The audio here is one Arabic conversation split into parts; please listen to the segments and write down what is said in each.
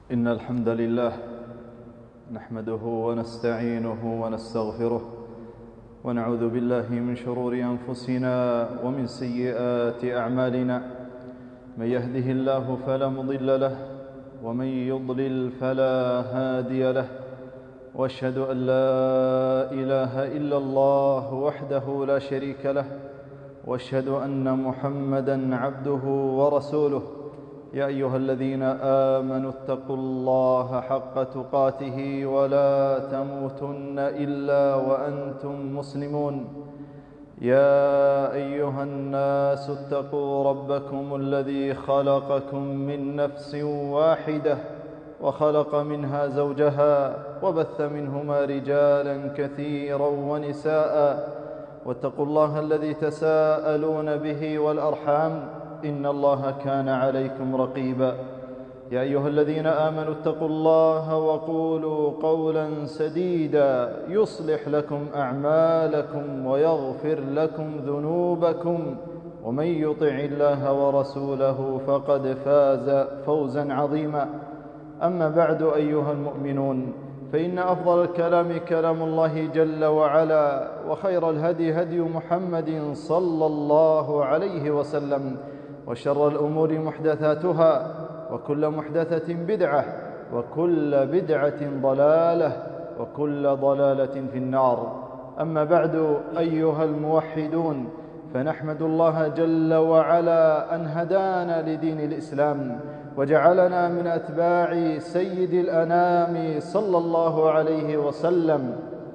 إن الحمد لله نحمده ونستعينه ونستغفره ونعوذ بالله من شرور أنفسنا ومن سيئات أعمالنا. من يهده الله فلا مضل له ومن يضلل فلا هادي له، وأشهد أن لا إله إلا الله وحده لا شريك له، وأشهد أن محمدًا عبده ورسوله. يا أيها الذين آمنوا اتقوا الله حق تقاته ولا تموتن إلا وأنتم مسلمون. يا أيها الناس اتقوا ربكم الذي خلقكم من نفس واحدة وخلق منها زوجها وبث منهما رجالا كثيرا ونساء، واتقوا الله الذي تساءلون به والأرحام إن الله كان عليكم رقيبا. يا أيها الذين آمنوا اتقوا الله وقولوا قولا سديدا يصلح لكم أعمالكم ويغفر لكم ذنوبكم، ومن يطع الله ورسوله فقد فاز فوزا عظيما. أما بعد أيها المؤمنون، فإن أفضل الكلام كلام الله جل وعلا، وخير الهدي هدي محمد صلى الله عليه وسلم، وشر الأمور محدثاتها، وكل محدثة بدعة، وكل بدعة ضلالة، وكل ضلالة في النار. أما بعد أيها الموحدون، فنحمد الله جل وعلا أن هدانا لدين الإسلام وجعلنا من أتباع سيد الأنام صلى الله عليه وسلم،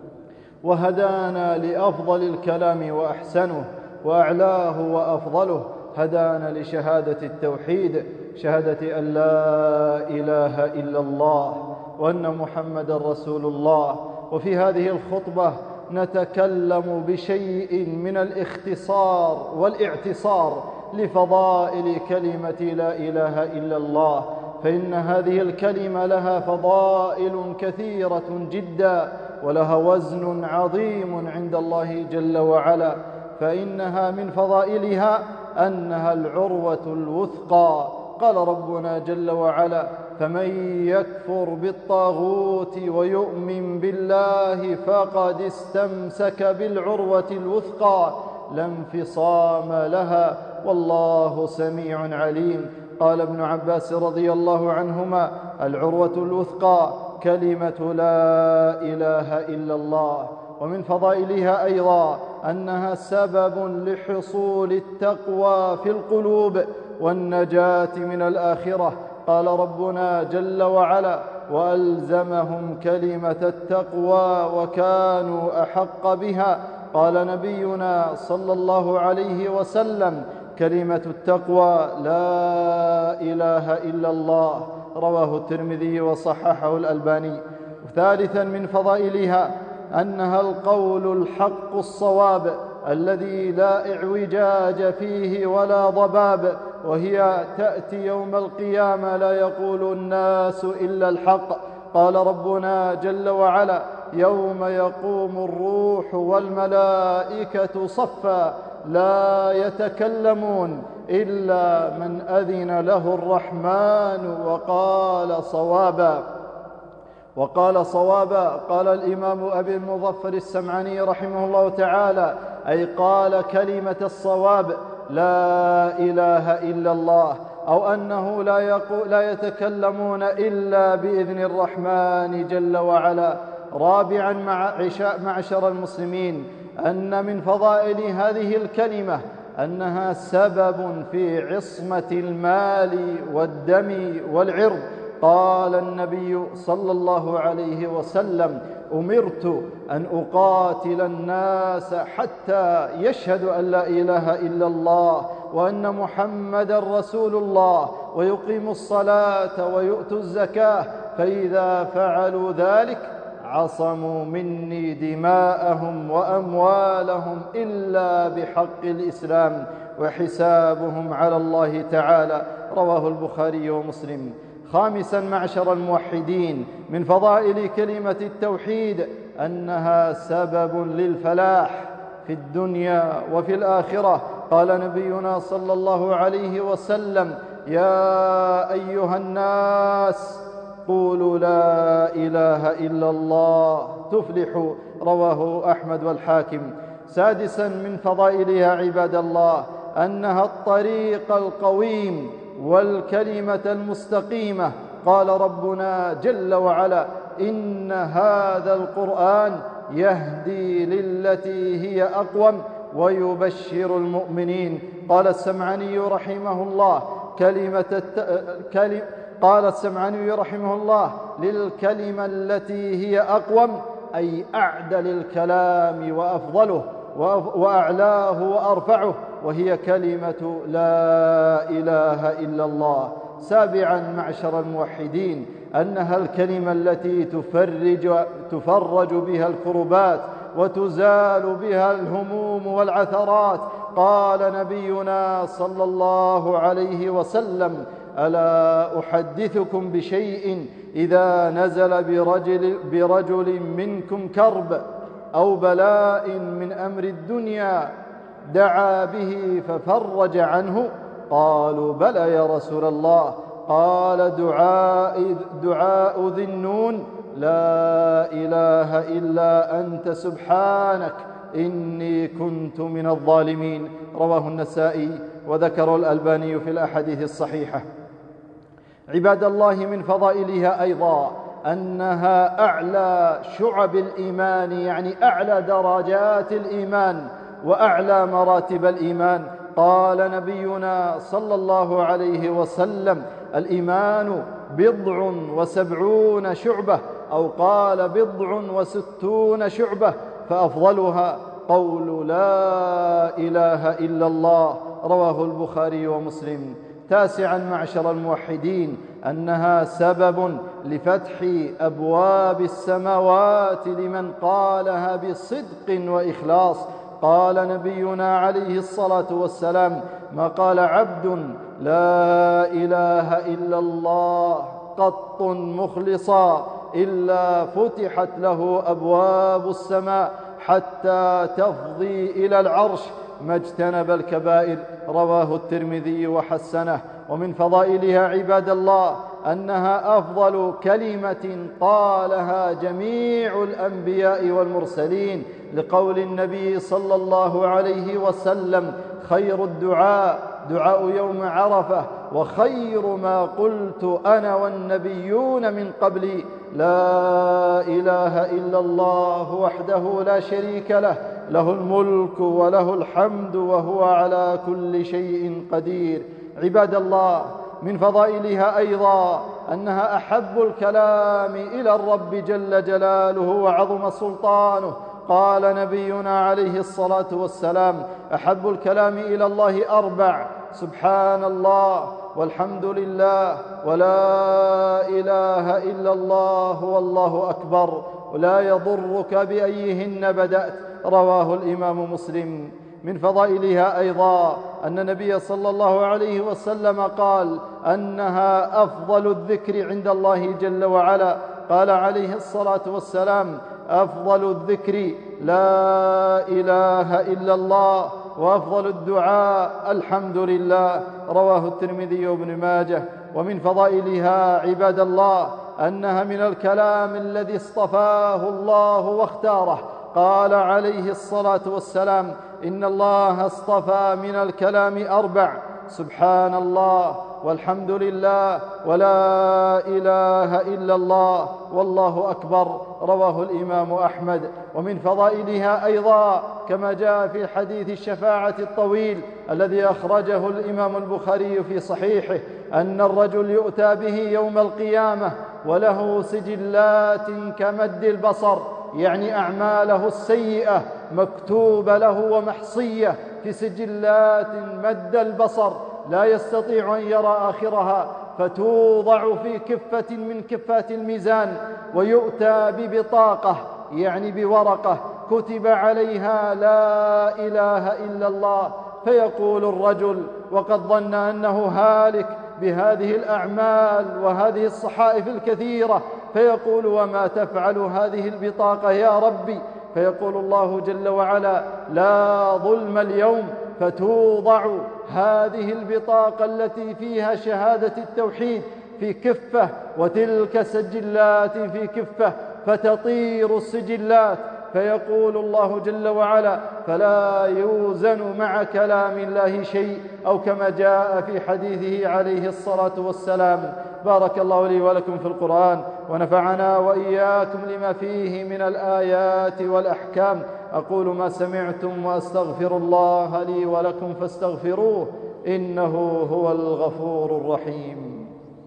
وهدانا لأفضل الكلام وأحسنه وأعلاه وأفضله. هدانا لشهادة التوحيد، شهادة أن لا إله إلا الله وأن محمد رسول الله. وفي هذه الخطبة نتكلم بشيء من الاختصار والاعتصار لفضائل كلمة لا إله إلا الله، فإن هذه الكلمة لها فضائل كثيرة جدا، ولها وزن عظيم عند الله جل وعلا. فإنها من فضائلها أنها العروة الوثقى. قال ربنا جل وعلا: فمن يكفر بالطاغوت ويؤمن بالله فقد استمسك بالعروة الوثقى لا انفصام لها والله سميع عليم. قال ابن عباس رضي الله عنهما: العروة الوثقى كلمة لا إله إلا الله. ومن فضائلها أيضا أنها سبب لحصول التقوى في القلوب والنجاة من الآخرة. قال ربنا جل وعلا: وألزمهم كلمة التقوى وكانوا أحق بها. قال نبينا صلى الله عليه وسلم: كلمة التقوى لا إله إلا الله. رواه الترمذي وصححه الألباني. ثالثا من فضائلها أنها القول الحق الصواب الذي لا اعوجاج فيه ولا ضباب، وهي تأتي يوم القيامة لا يقول الناس إلا الحق. قال ربنا جل وعلا: يوم يقوم الروح والملائكة صفا لا يتكلمون إلا من أذن له الرحمن وقال صوابا. قال الإمام أبي المظفر السمعاني رحمه الله تعالى: أي قال كلمة الصواب لا إله إلا الله، أو أنه لا يتكلمون إلا بإذن الرحمن جل وعلا. رابعا معشر المسلمين، أن من فضائل هذه الكلمة أنها سبب في عصمة المال والدم والعرض. قال النبي صلى الله عليه وسلم: أمرت أن أقاتل الناس حتى يشهدوا أن لا إله إلا الله وأن محمدا رسول الله ويقيموا الصلاة ويؤتوا الزكاة، فإذا فعلوا ذلك عصموا مني دماءهم وأموالهم إلا بحق الإسلام وحسابهم على الله تعالى. رواه البخاري ومسلم. خامسا معشر الموحدين، من فضائل كلمة التوحيد أنها سبب للفلاح في الدنيا وفي الآخرة. قال نبينا صلى الله عليه وسلم: يا أيها الناس قولوا لا إله إلا الله تفلحوا. رواه أحمد والحاكم. سادسا من فضائلها عباد الله أنها الطريق القويم والكلمة المستقيمة. قال ربنا جل وعلا: إن هذا القرآن يهدي للتي هي أقوم ويبشر المؤمنين. قال السمعاني رحمه الله للكلمة التي هي أقوم أي أعدل الكلام وأفضله وأعلاه وأرفعه، وهي كلمة لا إله إلا الله. سابعا معشر الموحدين أنها الكلمة التي تفرج بها الكربات وتزال بها الهموم والعثرات. قال نبينا صلى الله عليه وسلم: ألا أحدثكم بشيء إذا نزل برجل منكم كرب أو بلاء من أمر الدنيا دعا به ففرج عنه؟ قالوا: بلى يا رسول الله. قال: دعاء ذي النون: لا إله إلا أنت سبحانك إني كنت من الظالمين. رواه النسائي وذكر الألباني في الأحاديث الصحيحة. عباد الله، من فضائلها أيضا أنها أعلى شعب الإيمان، يعني أعلى درجات الإيمان وأعلى مراتب الإيمان. قال نبينا صلى الله عليه وسلم: الإيمان 70 شعبة، أو قال 60 شعبة، فأفضلها قول لا إله إلا الله. رواه البخاري ومسلم. تاسعا معشر الموحدين أنها سبب لفتح أبواب السماوات لمن قالها بصدق وإخلاص. قال نبينا عليه الصلاة والسلام: ما قال عبد لا إله إلا الله قط مخلصا إلا فتحت له أبواب السماء حتى تفضي إلى العرش ما اجتنب الكبائر. رواه الترمذي وحسنه. ومن فضائلها عباد الله أنها أفضل كلمة قالها جميع الأنبياء والمرسلين، لقول النبي صلى الله عليه وسلم: خير الدعاء دعاء يوم عرفة، وخير ما قلت أنا والنبيون من قبلي لا إله إلا الله وحده لا شريك له، له الملك وله الحمد وهو على كل شيء قدير. عباد الله، من فضائلها أيضا أنها أحب الكلام إلى الرب جل جلاله وعظم سلطانه. قال نبينا عليه الصلاة والسلام: أحب الكلام إلى الله 4: سبحان الله والحمد لله ولا إله إلا الله والله أكبر، ولا يضرك بأيهن بدأت. رواه الإمام مسلم. من فضائلها أيضا أن النبي صلى الله عليه وسلم قال أنها أفضل الذكر عند الله جل وعلا. قال عليه الصلاة والسلام: أفضل الذكر لا إله إلا الله، وأفضل الدعاء الحمد لله. رواه الترمذي وابن ماجه. ومن فضائلها عباد الله أنها من الكلام الذي اصطفاه الله واختاره. قال عليه الصلاة والسلام: إن الله اصطفى من الكلام 4: سبحان الله والحمد لله ولا إله إلا الله والله أكبر. رواه الإمام أحمد. ومن فضائلها أيضا كما جاء في حديث الشفاعة الطويل الذي أخرجه الإمام البخاري في صحيحه أن الرجل يؤتى به يوم القيامة وله سجلات كمد البصر، يعني أعماله السيئة مكتوبة له ومحصية في سجلات مد البصر، لا يستطيع أن يرى آخرها، فتوضع في كفة من كفات الميزان، ويؤتى ببطاقة يعني بورقة كتب عليها لا إله إلا الله، فيقول الرجل وقد ظن أنه هالك بهذه الأعمال وهذه الصحائف الكثيرة، فيقول: وما تفعل هذه البطاقة يا ربي؟ فيقول الله جل وعلا: لا ظلم اليوم، فتوضع هذه البطاقة التي فيها شهادة التوحيد في كفة وتلك سجلات في كفة، فتطير السجلات فيقول الله جل وعلا: فلا يوزن مع كلام الله شيء، أو كما جاء في حديثه عليه الصلاة والسلام. بارك الله لي ولكم في القرآن، ونفعنا وإياكم لما فيه من الآيات والأحكام. أقول ما سمعتم وأستغفر الله لي ولكم فاستغفروه، إنه هو الغفور الرحيم.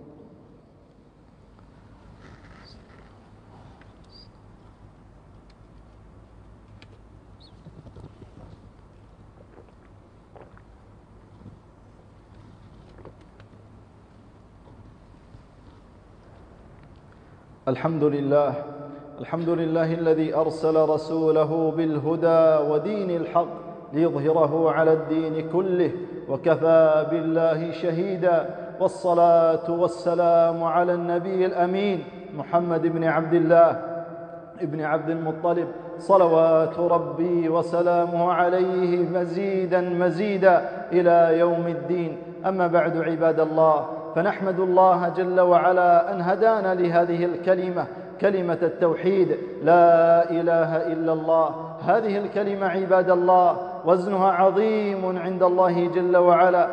الحمد لله الذي أرسل رسوله بالهدى ودين الحق ليظهره على الدين كله، وكفى بالله شهيدا. والصلاة والسلام على النبي الأمين محمد بن عبد الله ابن عبد المطلب، صلوات ربي وسلامه عليه مزيدا إلى يوم الدين. أما بعد، عباد الله، فنحمد الله جل وعلا أن هدانا لهذه الكلمة، كلمة التوحيد، لا إله إلا الله. هذه الكلمة عباد الله وزنها عظيم عند الله جل وعلا،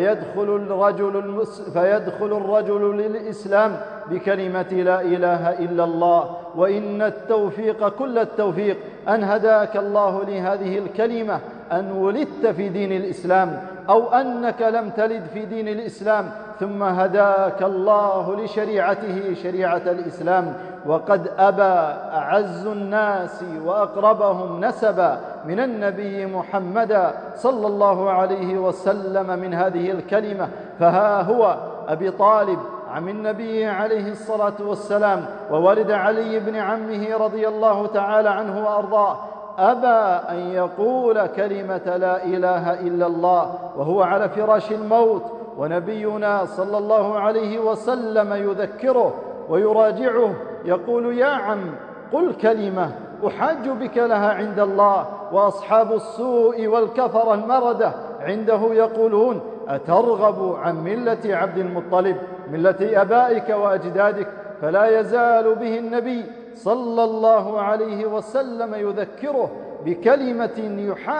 فيدخل الرجل للإسلام بكلمة لا إله إلا الله. وإن التوفيق كل التوفيق أن هداك الله لهذه الكلمة، أن ولدت في دين الإسلام، أو أنك لم تلد في دين الإسلام ثم هداك الله لشريعته، شريعة الإسلام. وقد أبى أعز الناس وأقربهم نسبا من النبي محمد صلى الله عليه وسلم من هذه الكلمة، فها هو أبي طالب عم النبي عليه الصلاة والسلام، وولد علي بن عمه رضي الله تعالى عنه وأرضاه، أبى أن يقول كلمة لا إله إلا الله وهو على فراش الموت، ونبينا صلى الله عليه وسلم يذكره ويراجعه، يقول: يا عم، قل كلمة أحاج بك لها عند الله. وأصحاب السوء والكفر المردة عنده يقولون: أترغب عن ملة عبد المطلب، ملة أبائك وأجدادك؟ فلا يزال به النبي صلى الله عليه وسلم يذكره بكلمة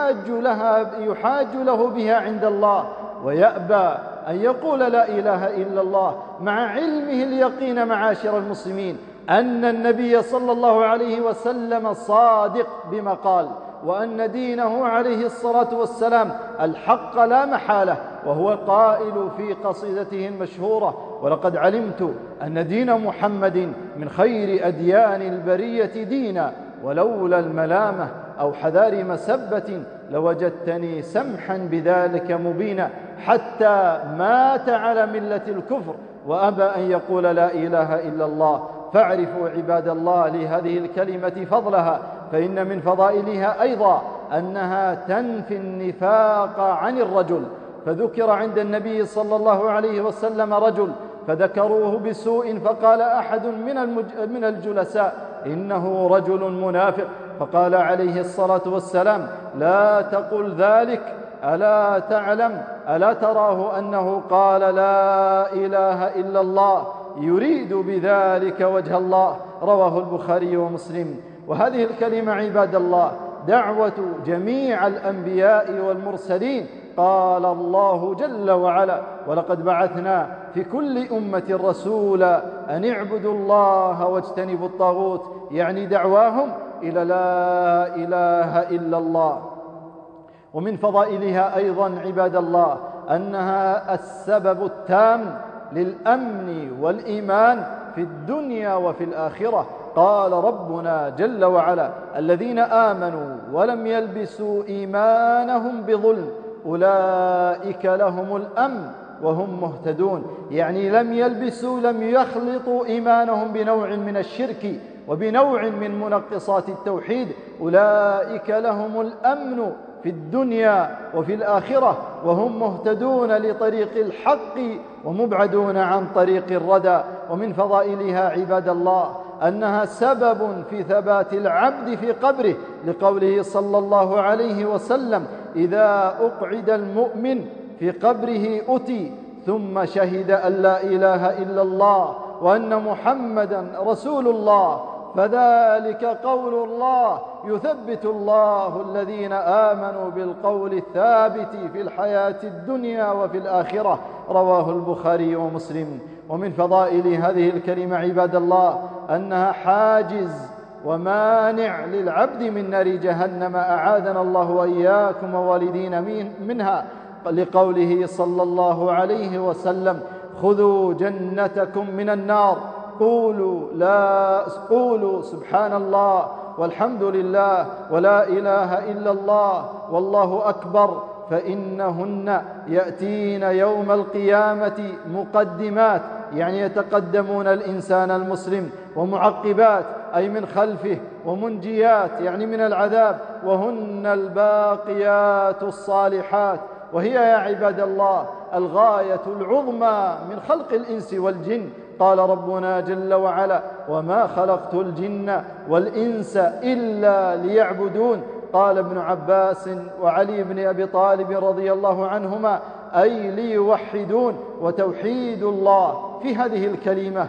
يحاج له بها عند الله، ويأبى أن يقول لا إله إلا الله، مع علمه اليقين معاشر المسلمين أن النبي صلى الله عليه وسلم صادق بما قال، وأن دينه عليه الصلاة والسلام الحق لا محالة. وهو قائل في قصيدته المشهورة: ولقد علمت أن دين محمد من خير أديان البرية دينا، ولولا الملامة أو حذار مسبة لوجدتني سمحا بذلك مبينا. حتى مات على ملة الكفر وأبى أن يقول لا إله إلا الله. فاعرفوا عباد الله لهذه الكلمة فضلها، فإن من فضائلها أيضا أنها تنفي النفاق عن الرجل. فذكر عند النبي صلى الله عليه وسلم رجل فذكروه بسوء، فقال أحد من الجلساء: إنه رجل منافق. فقال عليه الصلاة والسلام: لا تقل ذلك، ألا تعلم، ألا تراه أنه قال لا إله إلا الله يريد بذلك وجه الله؟ رواه البخاري ومسلم. وهذه الكلمة عباد الله دعوة جميع الأنبياء والمرسلين. قال الله جل وعلا: ولقد بعثنا في كل أمة رسولا أن اعبدوا الله واجتنبوا الطاغوت، يعني دعواهم إلى لا إله إلا الله. ومن فضائلها أيضا عباد الله أنها السبب التام للأمن والإيمان في الدنيا وفي الآخرة. قال ربنا جل وعلا: الذين آمنوا ولم يلبسوا إيمانهم بظلم أولئك لهم الأمن وهم مهتدون، يعني لم يخلطوا إيمانهم بنوع من الشرك وبنوع من منقصات التوحيد. أولئك لهم الأمن في الدنيا وفي الآخرة، وهم مهتدون لطريق الحق ومبعدون عن طريق الردى. ومن فضائلها عباد الله أنها سبب في ثبات العبد في قبره، لقوله صلى الله عليه وسلم: إذا أقعد المؤمن في قبره أتي ثم شهد أن لا إله إلا الله وأن محمدا رسول الله، فذلك قول الله يثبت الله الذين آمنوا بالقول الثابت في الحياة الدنيا وفي الآخرة. رواه البخاري ومسلم. ومن فضائل هذه الكلمة عباد الله أنها حاجز ومانع للعبد من نار جهنم، أعاذنا الله وإياكم ووالدينا منها، لقوله صلى الله عليه وسلم: خذوا جنتكم من النار، قولوا سبحان الله والحمد لله ولا إله إلا الله والله أكبر، فإنهن يأتين يوم القيامة مقدمات، يعني يتقدمون الإنسان المسلم، ومعقبات أي من خلفه، ومنجيات يعني من العذاب، وهن الباقيات الصالحات. وهي يا عباد الله الغاية العظمى من خلق الإنس والجن. قال ربنا جل وعلا: وما خلقت الجن والإنس إلا ليعبدون. قال ابن عباس وعلي بن أبي طالب رضي الله عنهما: أي ليوحدون. وتوحيد الله في هذه الكلمة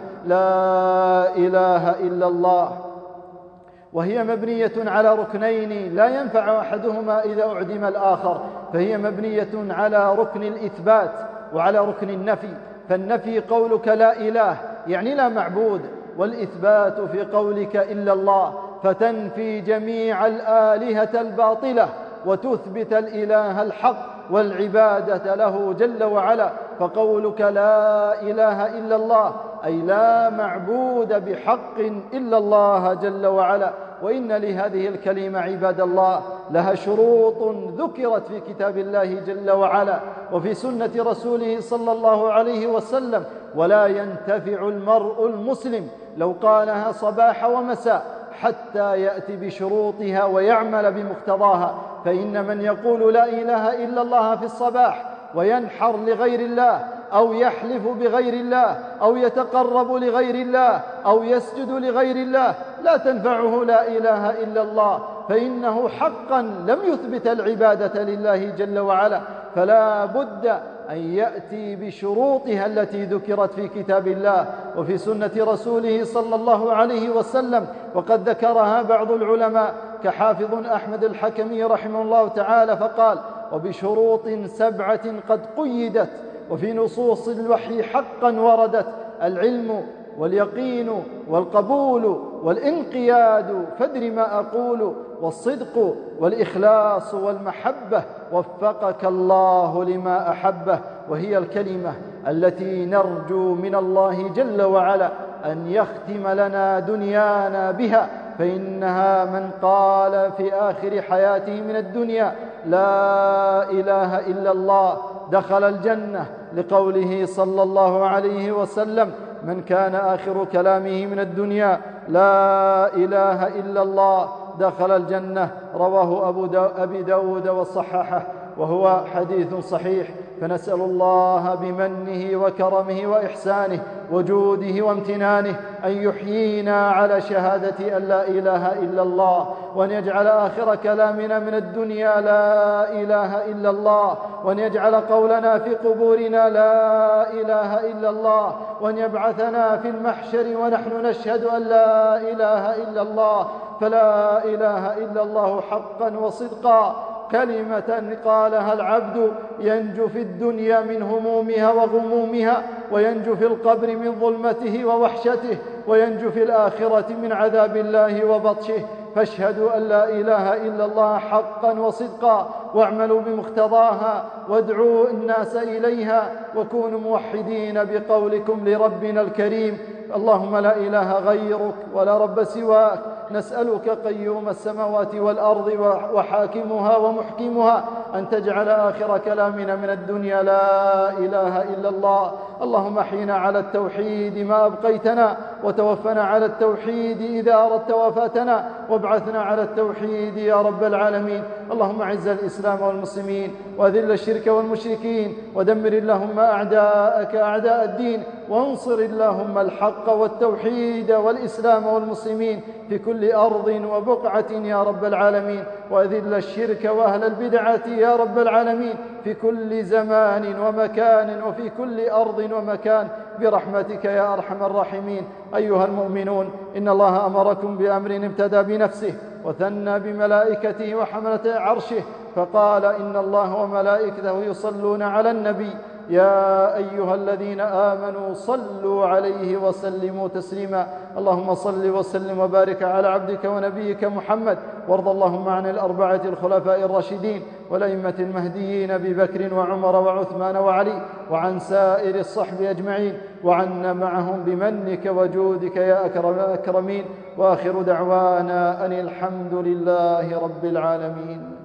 لا إله إلا الله، وهي مبنية على ركنين لا ينفع أحدهما إذا أعدم الآخر، فهي مبنية على ركن الإثبات وعلى ركن النفي. فالنفي قولك لا إله يعني لا معبود، والإثبات في قولك إلا الله، فتنفي جميع الآلهة الباطلة وتثبت الإله الحق والعبادة له جل وعلا. فقولك لا إله إلا الله أي لا معبود بحق إلا الله جل وعلا. وإن لهذه الكلمة عباد الله لها شروط ذكرت في كتاب الله جل وعلا وفي سنة رسوله صلى الله عليه وسلم، ولا ينتفع المرء المسلم لو قالها صباح ومساء حتى يأتي بشروطها ويعمل بمقتضاها. فإن من يقول لا إله إلا الله في الصباح وينحر لغير الله أو يحلف بغير الله أو يتقرب لغير الله أو يسجد لغير الله لا تنفعه لا إله إلا الله، فإنه حقا لم يثبت العبادة لله جل وعلا. فلا بد أن يأتي بشروطها التي ذكرت في كتاب الله وفي سنة رسوله صلى الله عليه وسلم، وقد ذكرها بعض العلماء كحافظ أحمد الحكمي رحمه الله تعالى فقال: وبشروط 7 قد قيدت وفي نصوص الوحي حقا وردت: العلم واليقين والقبول والانقياد، فادر ما أقول، والصدق والإخلاص والمحبة، وفقك الله لما أحبه. وهي الكلمة التي نرجو من الله جل وعلا أن يختم لنا دنيانا بها، فإنها من قال في آخر حياته من الدنيا لا إله إلا الله دخل الجنة، لقوله صلى الله عليه وسلم: من كان آخر كلامه من الدنيا لا إله إلا الله دخل الجنة. رواه أبي داود وصححه، وهو حديث صحيح. فنسأل الله بمنه وكرمه وإحسانه وجوده وامتنانه أن يحيينا على شهادة أن لا إله إلا الله، وأن يجعل آخر كلامنا من الدنيا لا إله إلا الله، وأن يجعل قولنا في قبورنا لا إله إلا الله، وأن يبعثنا في المحشر ونحن نشهد أن لا إله إلا الله. فلا إله إلا الله حقا وصدقا كلمة قالها العبد ينجو في الدنيا من همومها وغمومها، وينجو في القبر من ظلمته ووحشته، وينجو في الآخرة من عذاب الله وبطشه. فاشهدوا أن لا إله إلا الله حقا وصدقا، واعملوا بمقتضاها، وادعوا الناس إليها، وكونوا موحدين بقولكم لربنا الكريم: اللهم لا إله غيرك ولا رب سواك، نسألك قيوم السماوات والأرض وحاكمها ومحكمها أن تجعل آخر كلامنا من الدنيا لا إله إلا الله. اللهم احينا على التوحيد ما أبقيتنا، وتوفنا على التوحيد إذا أردت وفاتنا، وابعثنا على التوحيد يا رب العالمين. اللهم اعز الإسلام والمسلمين، وأذل الشرك والمشركين، ودمر اللهم أعداءك أعداء الدين، وانصر اللهم الحق والتوحيد والإسلام والمسلمين في كل أرض وبقعة يا رب العالمين، وأذل الشرك وأهل البدعة يا رب العالمين في كل زمان ومكان وفي كل أرض ومكان برحمتك يا أرحم الراحمين. أيها المؤمنون، إن الله أمركم بأمر ابتدى بنفسه وثنى بملائكته وحملة عرشه، فقال: إن الله وملائكته يصلون على النبي يا أيها الذين آمنوا صلوا عليه وسلموا تسليما. اللهم صل وسلم وبارك على عبدك ونبيك محمد، وارض اللهم عن الأربعة الخلفاء الراشدين والأئمة المهديين أبي بكر وعمر وعثمان وعلي، وعن سائر الصحب أجمعين، وعنا معهم بمنك وجودك يا أكرم الأكرمين. وآخر دعوانا أن الحمد لله رب العالمين.